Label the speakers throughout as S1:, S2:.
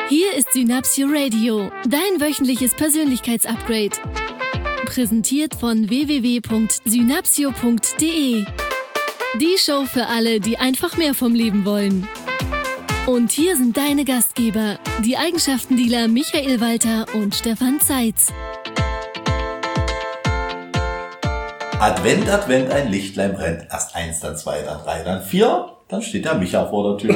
S1: Hier ist Synapsio Radio, dein wöchentliches Persönlichkeitsupgrade. Präsentiert von www.synapsio.de. Die Show für alle, die einfach mehr vom Leben wollen. Und hier sind deine Gastgeber, die Eigenschaftendealer Michael Walter und Stefan Zeitz.
S2: Advent, Advent, ein Lichtlein brennt. Erst 1, dann 2, dann 3, dann 4. Dann steht der Micha vor der Tür.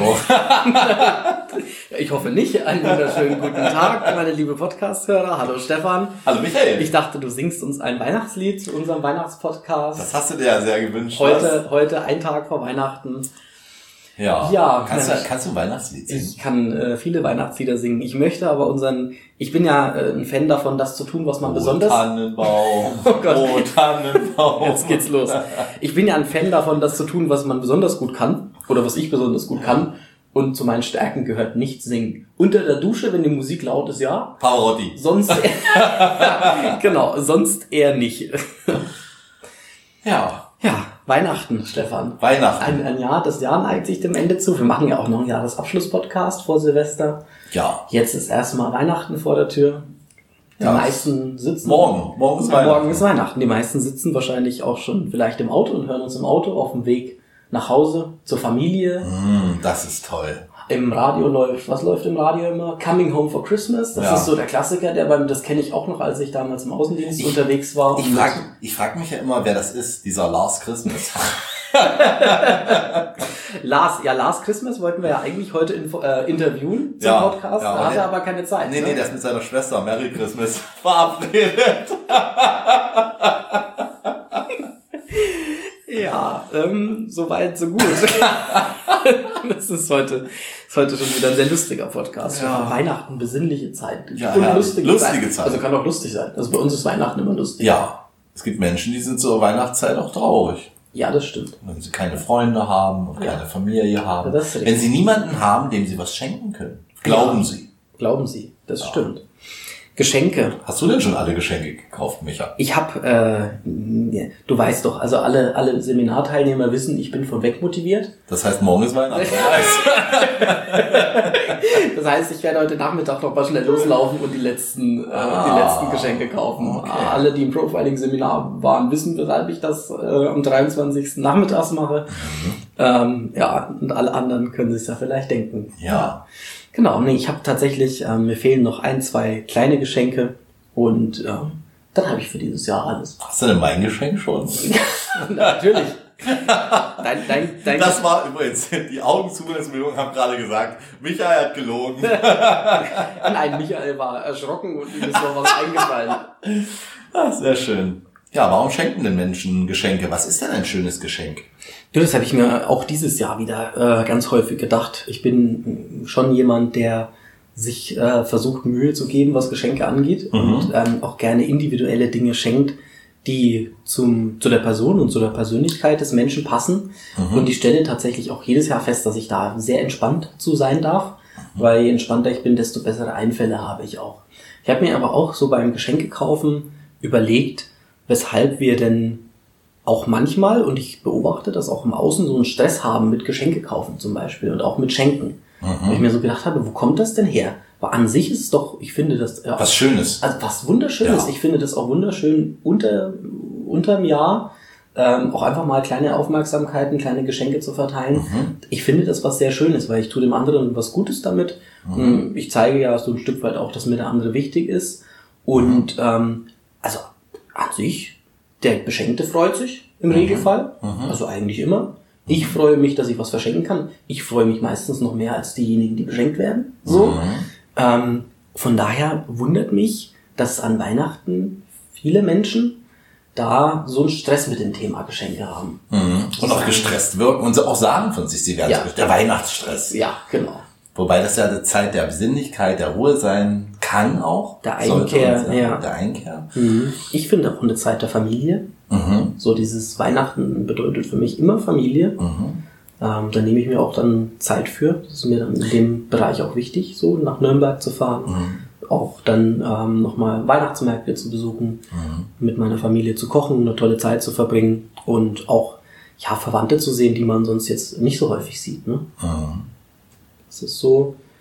S3: Ich hoffe nicht. Einen wunderschönen guten Tag, meine liebe Podcast-Hörer. Hallo Stefan.
S2: Hallo Michael.
S3: Ich dachte, du singst uns ein Weihnachtslied zu unserem Weihnachtspodcast.
S2: Das hast du dir ja sehr gewünscht.
S3: Heute ein Tag vor Weihnachten.
S2: Ja. Kannst du ein Weihnachtslied singen?
S3: Ich kann viele Weihnachtslieder singen. Ich möchte aber ich bin ja ein Fan davon, das zu tun, was man besonders...
S2: Tannenbaum,
S3: oh
S2: Tannenbaum.
S3: Jetzt geht's los. Ich bin ja ein Fan davon, das zu tun, was man besonders gut kann. Oder was ich besonders gut kann. Und zu meinen Stärken gehört nicht singen. Unter der Dusche, wenn die Musik laut ist, ja.
S2: Pavarotti.
S3: Sonst genau, sonst eher nicht. Ja, Weihnachten, Stefan.
S2: Weihnachten.
S3: Ein Jahr, das Jahr neigt sich dem Ende zu. Wir machen ja auch noch einen Jahresabschluss-Podcast vor Silvester.
S2: Ja.
S3: Jetzt ist erstmal Weihnachten vor der Tür. Die meisten sitzen...
S2: Morgen ist Weihnachten.
S3: Morgen ist Weihnachten. Die meisten sitzen wahrscheinlich auch schon vielleicht im Auto und hören uns im Auto auf dem Weg nach Hause, zur Familie.
S2: Das ist toll.
S3: Im Radio was läuft im Radio immer? Coming Home for Christmas. Das ist so der Klassiker, das kenne ich auch noch, als ich damals im Außendienst unterwegs war.
S2: Ich frag mich ja immer, wer das ist, dieser Last Christmas.
S3: Last Christmas wollten wir ja eigentlich heute interviewen zum Podcast. Da hat er aber keine Zeit.
S2: Nee, der ist mit seiner Schwester Merry Christmas verabredet.
S3: Ja, so weit, so gut. Das ist heute schon wieder ein sehr lustiger Podcast. Ja. Weihnachten, besinnliche Zeit.
S2: Ja,
S3: und
S2: lustige Zeit.
S3: Also kann auch lustig sein. Also bei uns ist Weihnachten immer lustig.
S2: Ja, es gibt Menschen, die sind zur Weihnachtszeit auch traurig.
S3: Ja, das stimmt.
S2: Wenn sie keine Freunde haben und keine Familie haben. Wenn sie niemanden haben, dem sie was schenken können. Glauben sie.
S3: Glauben sie, das stimmt. Geschenke.
S2: Hast du denn schon alle Geschenke gekauft, Micha?
S3: Ich habe, du weißt doch, also alle Seminarteilnehmer wissen, ich bin von weg motiviert.
S2: Das heißt, morgen ist Weihnachten.
S3: Das heißt, ich werde heute Nachmittag noch mal schnell loslaufen und die letzten Geschenke kaufen.
S2: Okay.
S3: Alle, die im Profiling-Seminar waren, wissen, weshalb ich das am 23. nachmittags mache. Und alle anderen können sich ja vielleicht denken.
S2: Ja.
S3: Genau, ich habe tatsächlich, mir fehlen noch 1, 2 kleine Geschenke und dann habe ich für dieses Jahr alles.
S2: Hast du denn mein Geschenk schon?
S3: Natürlich. Dein
S2: das war übrigens, die Augenzuwendungsmeldungen haben gerade gesagt, Michael hat gelogen.
S3: Nein, Michael war erschrocken und ihm ist noch was eingefallen.
S2: Sehr schön. Ja, warum schenken denn Menschen Geschenke? Was ist denn ein schönes Geschenk?
S3: Das habe ich mir auch dieses Jahr wieder ganz häufig gedacht. Ich bin schon jemand, der sich versucht, Mühe zu geben, was Geschenke angeht und auch gerne individuelle Dinge schenkt, die zu der Person und zu der Persönlichkeit des Menschen passen. Und ich stelle tatsächlich auch jedes Jahr fest, dass ich da sehr entspannt zu sein darf, weil je entspannter ich bin, desto bessere Einfälle habe ich auch. Ich habe mir aber auch so beim Geschenkekaufen überlegt, weshalb wir denn auch manchmal, und ich beobachte das auch im Außen, so einen Stress haben mit Geschenke kaufen zum Beispiel und auch mit Schenken. Weil ich mir so gedacht habe, wo kommt das denn her? Weil an sich ist es doch, ich finde das...
S2: was Schönes.
S3: Also was Wunderschönes. Ja. Ich finde das auch wunderschön unterm Jahr auch einfach mal kleine Aufmerksamkeiten, kleine Geschenke zu verteilen. Ich finde das was sehr Schönes, weil ich tue dem anderen was Gutes damit. Ich zeige ja so ein Stück weit auch, dass mir der andere wichtig ist. Und also an sich... Der Beschenkte freut sich im Regelfall, also eigentlich immer. Ich freue mich, dass ich was verschenken kann. Ich freue mich meistens noch mehr als diejenigen, die beschenkt werden. So. Von daher wundert mich, dass an Weihnachten viele Menschen da so einen Stress mit dem Thema Geschenke haben.
S2: Und auch gestresst wirken und auch sagen von sich, sie werden der Weihnachtsstress.
S3: Ja, genau.
S2: Wobei das ja die Zeit der Besinnlichkeit, der Ruhe sein kann auch.
S3: Der Einkehr,
S2: Der Einkehr.
S3: Ich finde auch eine Zeit der Familie. So dieses Weihnachten bedeutet für mich immer Familie. Da nehme ich mir auch dann Zeit für. Das ist mir dann in dem Bereich auch wichtig, so nach Nürnberg zu fahren. Auch dann nochmal Weihnachtsmärkte zu besuchen, mit meiner Familie zu kochen, eine tolle Zeit zu verbringen und auch Verwandte zu sehen, die man sonst jetzt nicht so häufig sieht. Ne? Das ist so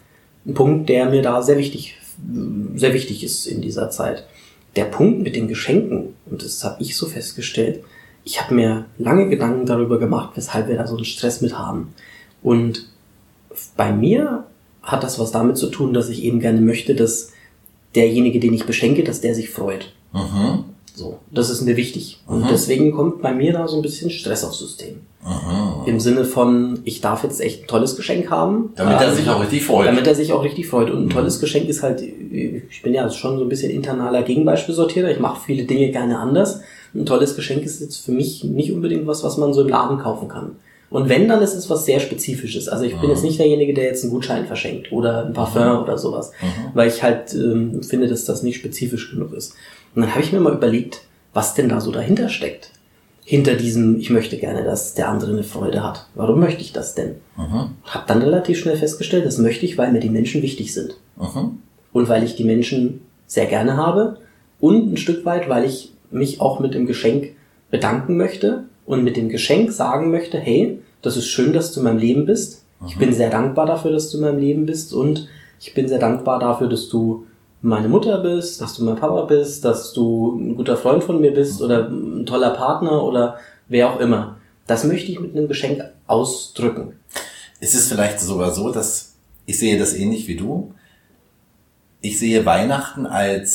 S3: ein Punkt, der mir da sehr wichtig ist in dieser Zeit. Der Punkt mit den Geschenken, und das habe ich so festgestellt, ich habe mir lange Gedanken darüber gemacht, weshalb wir da so einen Stress mit haben. Und bei mir hat das was damit zu tun, dass ich eben gerne möchte, dass derjenige, den ich beschenke, dass der sich freut.
S2: Mhm.
S3: So, das ist mir wichtig. Und deswegen kommt bei mir da so ein bisschen Stress aufs System. Im Sinne von, ich darf jetzt echt ein tolles Geschenk haben.
S2: Damit er sich auch richtig freut.
S3: Damit er sich auch richtig freut. Und ein tolles Geschenk ist halt, ich bin ja schon so ein bisschen internaler Gegenbeispielsortierer. Ich mache viele Dinge gerne anders. Ein tolles Geschenk ist jetzt für mich nicht unbedingt was man so im Laden kaufen kann. Und wenn, dann ist es was sehr Spezifisches. Also ich bin jetzt nicht derjenige, der jetzt einen Gutschein verschenkt oder ein Parfum oder sowas. Weil ich halt finde, dass das nicht spezifisch genug ist. Und dann habe ich mir mal überlegt, was denn da so dahinter steckt. Hinter diesem, ich möchte gerne, dass der andere eine Freude hat. Warum möchte ich das denn? Habe dann relativ schnell festgestellt, das möchte ich, weil mir die Menschen wichtig sind. Und weil ich die Menschen sehr gerne habe. Und ein Stück weit, weil ich mich auch mit dem Geschenk bedanken möchte und mit dem Geschenk sagen möchte, hey, das ist schön, dass du in meinem Leben bist. Ich bin sehr dankbar dafür, dass du in meinem Leben bist. Und ich bin sehr dankbar dafür, dass du meine Mutter bist, dass du mein Papa bist, dass du ein guter Freund von mir bist oder ein toller Partner oder wer auch immer. Das möchte ich mit einem Geschenk ausdrücken.
S2: Ist es vielleicht sogar so, dass ich sehe das ähnlich wie du. Ich sehe Weihnachten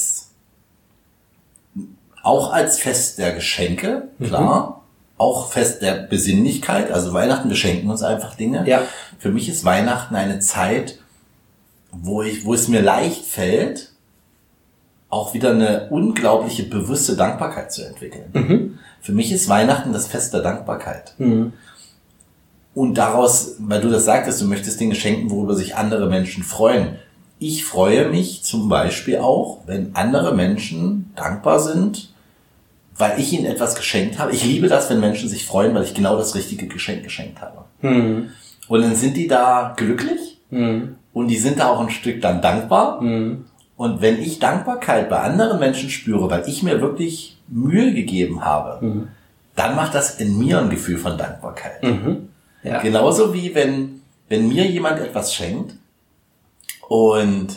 S2: auch als Fest der Geschenke, klar. Auch Fest der Besinnlichkeit. Also Weihnachten, wir schenken uns einfach Dinge.
S3: Ja.
S2: Für mich ist Weihnachten eine Zeit, wo es mir leicht fällt, auch wieder eine unglaubliche bewusste Dankbarkeit zu entwickeln. Für mich ist Weihnachten das Fest der Dankbarkeit. Und daraus, weil du das sagtest, du möchtest Dinge schenken, worüber sich andere Menschen freuen. Ich freue mich zum Beispiel auch, wenn andere Menschen dankbar sind, weil ich ihnen etwas geschenkt habe. Ich liebe das, wenn Menschen sich freuen, weil ich genau das richtige Geschenk geschenkt habe. Und dann sind die da glücklich und die sind da auch ein Stück dann dankbar. Und wenn ich Dankbarkeit bei anderen Menschen spüre, weil ich mir wirklich Mühe gegeben habe, dann macht das in mir ein Gefühl von Dankbarkeit. Ja. Genauso wie wenn mir jemand etwas schenkt und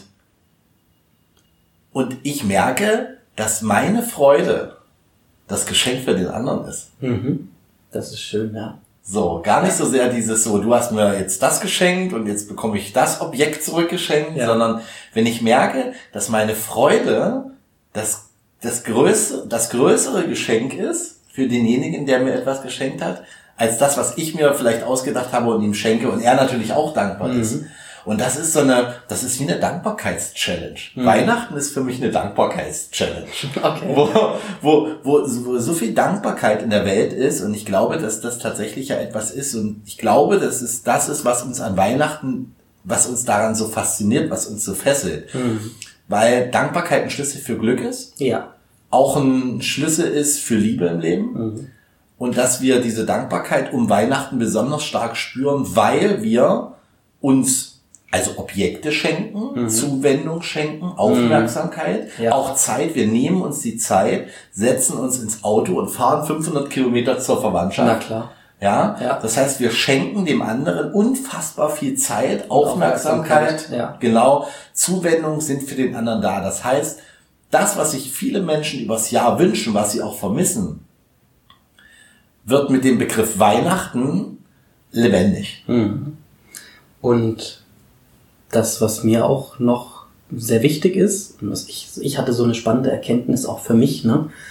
S2: ich merke, dass meine Freude das Geschenk für den anderen ist.
S3: Das ist schön, ja.
S2: So, gar nicht so sehr dieses so, du hast mir jetzt das geschenkt und jetzt bekomme ich das Objekt zurückgeschenkt, sondern wenn ich merke, dass meine Freude das größere Geschenk ist für denjenigen, der mir etwas geschenkt hat, als das, was ich mir vielleicht ausgedacht habe und ihm schenke und er natürlich auch dankbar ist. Und das ist das ist wie eine Dankbarkeitschallenge. Weihnachten ist für mich eine Dankbarkeitschallenge. Okay. Wo so viel Dankbarkeit in der Welt ist und ich glaube, dass das tatsächlich ja etwas ist und ich glaube, das ist, was uns an Weihnachten, was uns daran so fasziniert, was uns so fesselt. Weil Dankbarkeit ein Schlüssel für Glück ist. Ja. Auch ein Schlüssel ist für Liebe im Leben. Und dass wir diese Dankbarkeit um Weihnachten besonders stark spüren, weil wir uns also Objekte schenken, Zuwendung schenken, Aufmerksamkeit, auch Zeit. Wir nehmen uns die Zeit, setzen uns ins Auto und fahren 500 Kilometer zur Verwandtschaft.
S3: Na klar.
S2: Ja. Das heißt, wir schenken dem anderen unfassbar viel Zeit, Aufmerksamkeit. Ja. Genau. Zuwendung sind für den anderen da. Das heißt, das, was sich viele Menschen übers Jahr wünschen, was sie auch vermissen, wird mit dem Begriff Weihnachten lebendig.
S3: Und das, was mir auch noch sehr wichtig ist, ich hatte so eine spannende Erkenntnis auch für mich,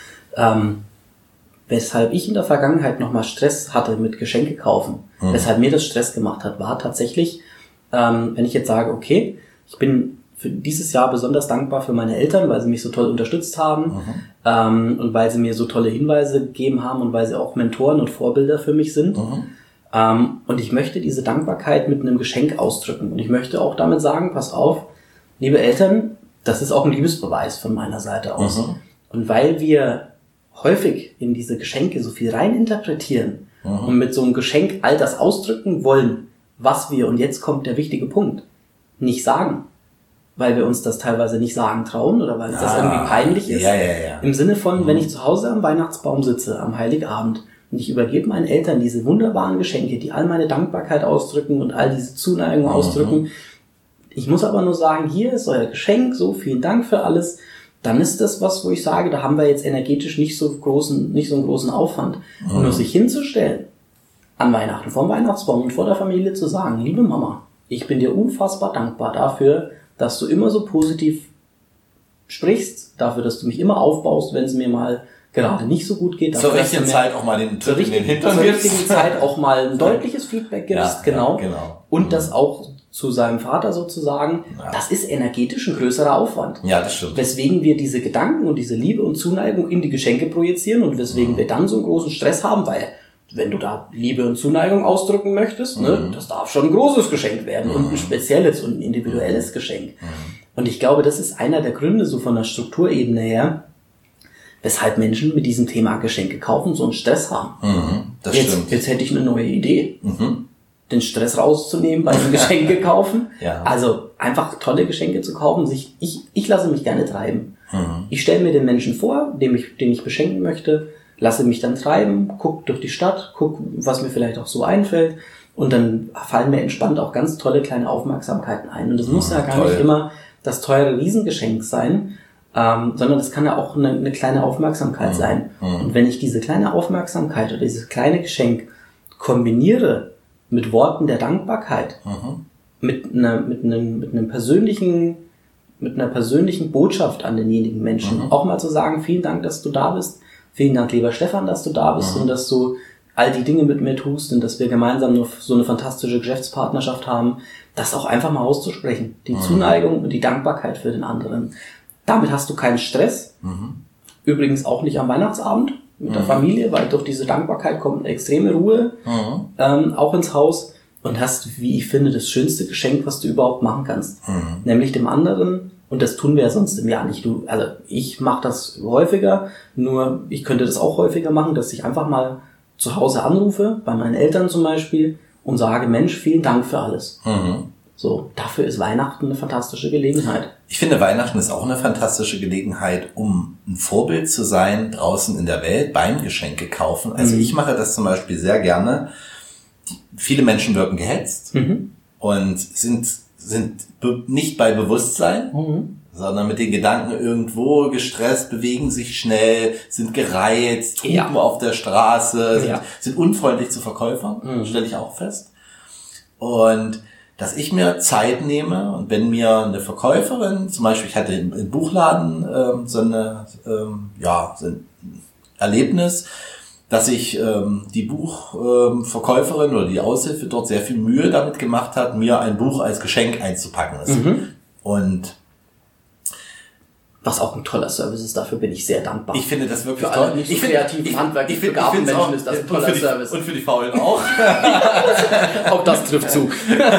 S3: weshalb ich in der Vergangenheit nochmal Stress hatte mit Geschenke kaufen, weshalb mir das Stress gemacht hat, war tatsächlich, wenn ich jetzt sage, okay, ich bin für dieses Jahr besonders dankbar für meine Eltern, weil sie mich so toll unterstützt haben und weil sie mir so tolle Hinweise gegeben haben und weil sie auch Mentoren und Vorbilder für mich sind. Und ich möchte diese Dankbarkeit mit einem Geschenk ausdrücken. Und ich möchte auch damit sagen, pass auf, liebe Eltern, das ist auch ein Liebesbeweis von meiner Seite aus. Und weil wir häufig in diese Geschenke so viel reininterpretieren und mit so einem Geschenk all das ausdrücken wollen, was wir, und jetzt kommt der wichtige Punkt, nicht sagen. Weil wir uns das teilweise nicht sagen trauen oder weil uns das irgendwie peinlich ist. Im Sinne von, wenn ich zu Hause am Weihnachtsbaum sitze, am Heiligabend, und ich übergebe meinen Eltern diese wunderbaren Geschenke, die all meine Dankbarkeit ausdrücken und all diese Zuneigung ausdrücken, ich muss aber nur sagen, hier ist euer Geschenk, so vielen Dank für alles. Dann ist das was, wo ich sage, da haben wir jetzt energetisch nicht so einen großen Aufwand. Und nur sich hinzustellen, an Weihnachten, vor dem Weihnachtsbaum und vor der Familie zu sagen, liebe Mama, ich bin dir unfassbar dankbar dafür, dass du immer so positiv sprichst, dafür, dass du mich immer aufbaust, wenn es mir mal gerade nicht so gut geht.
S2: Zur richtigen Zeit auch mal den Tritt in den Hintern
S3: zur richtigen Zeit auch mal ein deutliches Feedback gibst, genau. Und das auch zu seinem Vater sozusagen, das ist energetisch ein größerer Aufwand.
S2: Ja, das stimmt.
S3: Weswegen wir diese Gedanken und diese Liebe und Zuneigung in die Geschenke projizieren und weswegen wir dann so einen großen Stress haben, weil wenn du da Liebe und Zuneigung ausdrücken möchtest, ne, das darf schon ein großes Geschenk werden und ein spezielles und ein individuelles Geschenk. Und ich glaube, das ist einer der Gründe so von der Strukturebene her, weshalb Menschen mit diesem Thema Geschenke kaufen so einen Stress haben.
S2: Das stimmt.
S3: Jetzt hätte ich eine neue Idee. Den Stress rauszunehmen bei den Geschenke kaufen.
S2: Ja.
S3: Also einfach tolle Geschenke zu kaufen. Ich lasse mich gerne treiben. Ich stelle mir den Menschen vor, den ich beschenken möchte, lasse mich dann treiben, guck durch die Stadt, guck, was mir vielleicht auch so einfällt. Und dann fallen mir entspannt auch ganz tolle kleine Aufmerksamkeiten ein. Und das muss ja gar nicht immer das teure Riesengeschenk sein, sondern das kann ja auch eine kleine Aufmerksamkeit sein. Und wenn ich diese kleine Aufmerksamkeit oder dieses kleine Geschenk kombiniere mit Worten der Dankbarkeit, mit einer persönlichen Botschaft an denjenigen Menschen, auch mal zu sagen, vielen Dank, dass du da bist, vielen Dank, lieber Stefan, dass du da bist und dass du all die Dinge mit mir tust und dass wir gemeinsam nur so eine fantastische Geschäftspartnerschaft haben, das auch einfach mal auszusprechen. Die Zuneigung und die Dankbarkeit für den anderen. Damit hast du keinen Stress. Übrigens auch nicht am Weihnachtsabend mit der Familie, weil durch diese Dankbarkeit kommt eine extreme Ruhe auch ins Haus und hast, wie ich finde, das schönste Geschenk, was du überhaupt machen kannst. Nämlich dem anderen, und das tun wir ja sonst im Jahr nicht. Also ich mache das häufiger, nur ich könnte das auch häufiger machen, dass ich einfach mal zu Hause anrufe, bei meinen Eltern zum Beispiel, und sage, Mensch, vielen Dank für alles. So, dafür ist Weihnachten eine fantastische Gelegenheit.
S2: Ich finde, Weihnachten ist auch eine fantastische Gelegenheit, um ein Vorbild zu sein draußen in der Welt beim Geschenke kaufen. Also ich mache das zum Beispiel sehr gerne. Viele Menschen wirken gehetzt und sind nicht bei Bewusstsein, sondern mit den Gedanken irgendwo gestresst, bewegen sich schnell, sind gereizt, hupen auf der Straße, sind unfreundlich zu Verkäufern, stelle ich auch fest. Und dass ich mir Zeit nehme und wenn mir eine Verkäuferin, zum Beispiel ich hatte im Buchladen so ein Erlebnis, dass ich die Buchverkäuferin oder die Aushilfe dort sehr viel Mühe damit gemacht hat, mir ein Buch als Geschenk einzupacken. Und
S3: was auch ein toller Service ist, dafür bin ich sehr dankbar.
S2: Ich finde das wirklich
S3: für
S2: toll.
S3: Alle nicht so kreativen handwerklich begabten Menschen ist das ein toller Service.
S2: Und für die Faulen auch.
S3: Auch das trifft zu.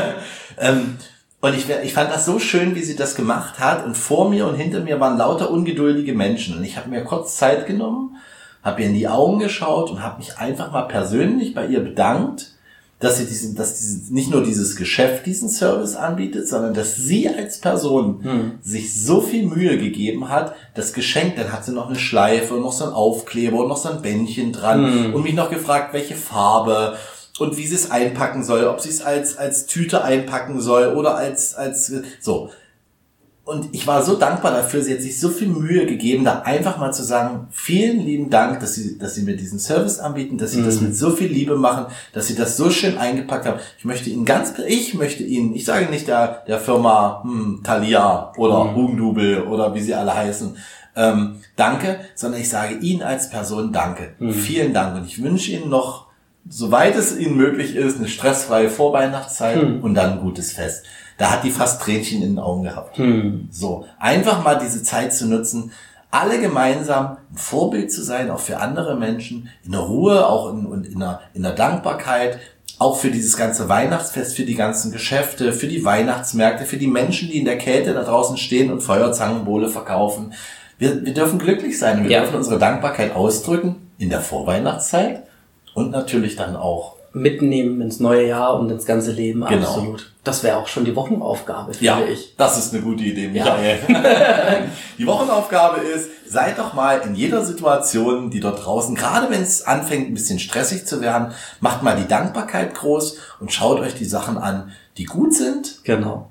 S2: Und ich fand das so schön, wie sie das gemacht hat. Und vor mir und hinter mir waren lauter ungeduldige Menschen. Und ich habe mir kurz Zeit genommen, habe ihr in die Augen geschaut und habe mich einfach mal persönlich bei ihr bedankt, dass sie nicht nur dieses Geschäft diesen Service anbietet, sondern dass sie als Person sich so viel Mühe gegeben hat, das Geschenk, dann hat sie noch eine Schleife und noch so ein Aufkleber und noch so ein Bändchen dran und mich noch gefragt, welche Farbe und wie sie es einpacken soll, ob sie es als Tüte einpacken soll oder als so. Und ich war so dankbar dafür, sie hat sich so viel Mühe gegeben, da einfach mal zu sagen, vielen lieben Dank, dass sie mir diesen Service anbieten, dass sie das mit so viel Liebe machen, dass sie das so schön eingepackt haben. Ich möchte Ihnen, ich sage nicht der Firma Thalia oder Hugendubel oder wie sie alle heißen, danke, sondern ich sage Ihnen als Person danke. Vielen Dank und ich wünsche Ihnen noch, soweit es Ihnen möglich ist, eine stressfreie Vorweihnachtszeit und dann ein gutes Fest. Da hat die fast Tränchen in den Augen gehabt. So, einfach mal diese Zeit zu nutzen, alle gemeinsam ein Vorbild zu sein, auch für andere Menschen, in der Ruhe, auch in der Dankbarkeit, auch für dieses ganze Weihnachtsfest, für die ganzen Geschäfte, für die Weihnachtsmärkte, für die Menschen, die in der Kälte da draußen stehen und Feuerzangenbowle verkaufen. Wir dürfen glücklich sein und wir dürfen unsere Dankbarkeit ausdrücken in der Vorweihnachtszeit und natürlich dann auch
S3: mitnehmen ins neue Jahr und ins ganze Leben.
S2: Genau.
S3: Absolut. Das wäre auch schon die Wochenaufgabe, finde ich.
S2: Das ist eine gute Idee, Michael. Ja. Die Wochenaufgabe ist, seid doch mal in jeder Situation, die dort draußen, gerade wenn es anfängt, ein bisschen stressig zu werden, macht mal die Dankbarkeit groß und schaut euch die Sachen an, die gut sind.
S3: Genau.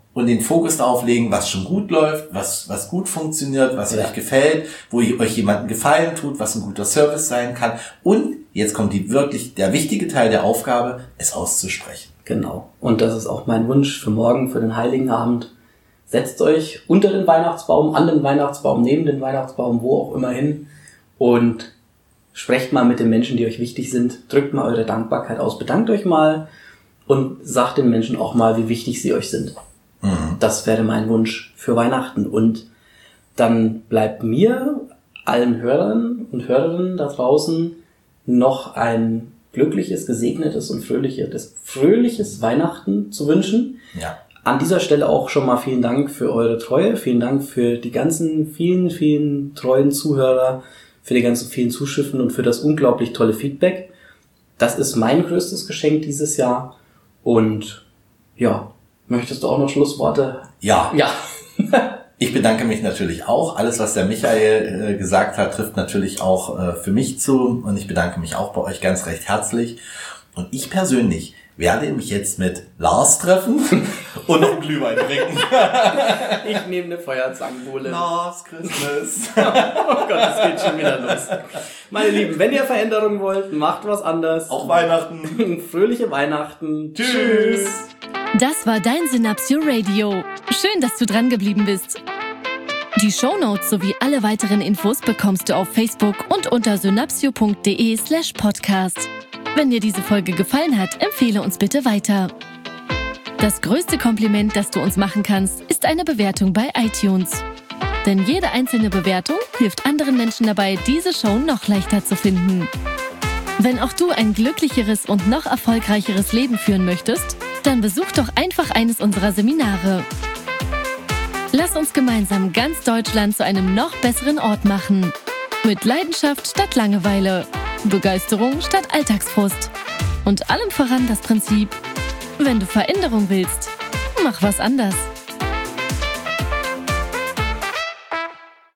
S2: und den Fokus darauf legen, was schon gut läuft, was gut funktioniert, was euch gefällt, wo euch jemandem Gefallen tut, was ein guter Service sein kann. Und jetzt kommt der wichtige Teil der Aufgabe, es auszusprechen.
S3: Genau. Und das ist auch mein Wunsch für morgen, für den Heiligen Abend. Setzt euch unter den Weihnachtsbaum, an den Weihnachtsbaum, neben den Weihnachtsbaum, wo auch immer hin und sprecht mal mit den Menschen, die euch wichtig sind. Drückt mal eure Dankbarkeit aus. Bedankt euch mal und sagt den Menschen auch mal, wie wichtig sie euch sind. Das wäre mein Wunsch für Weihnachten. Und dann bleibt mir, allen Hörern und Hörerinnen da draußen, noch ein glückliches, gesegnetes und fröhliches Weihnachten zu wünschen.
S2: Ja.
S3: An dieser Stelle auch schon mal vielen Dank für eure Treue. Vielen Dank für die ganzen vielen, vielen treuen Zuhörer, für die ganzen vielen Zuschriften und für das unglaublich tolle Feedback. Das ist mein größtes Geschenk dieses Jahr. Und ja, möchtest du auch noch Schlussworte?
S2: Ja.
S3: Ja.
S2: Ich bedanke mich natürlich auch. Alles, was der Michael gesagt hat, trifft natürlich auch für mich zu. Und ich bedanke mich auch bei euch ganz recht herzlich. Und ich persönlich werde mich jetzt mit Lars treffen und noch einen Glühwein trinken.
S3: Ich nehme eine Feuerzangenbowle.
S2: Lars Christmas.
S3: Oh Gott, es geht schon wieder los. Meine Lieben, wenn ihr Veränderungen wollt, macht was anders.
S2: Auch Weihnachten.
S3: Fröhliche Weihnachten.
S2: Tschüss.
S1: Das war dein Synapsio Radio. Schön, dass du dran geblieben bist. Die Shownotes sowie alle weiteren Infos bekommst du auf Facebook und unter synapsio.de/podcast. Wenn dir diese Folge gefallen hat, empfehle uns bitte weiter. Das größte Kompliment, das du uns machen kannst, ist eine Bewertung bei iTunes. Denn jede einzelne Bewertung hilft anderen Menschen dabei, diese Show noch leichter zu finden. Wenn auch du ein glücklicheres und noch erfolgreicheres Leben führen möchtest, dann besuch doch einfach eines unserer Seminare. Lass uns gemeinsam ganz Deutschland zu einem noch besseren Ort machen. Mit Leidenschaft statt Langeweile, Begeisterung statt Alltagsfrust und allem voran das Prinzip: Wenn du Veränderung willst, mach was anders.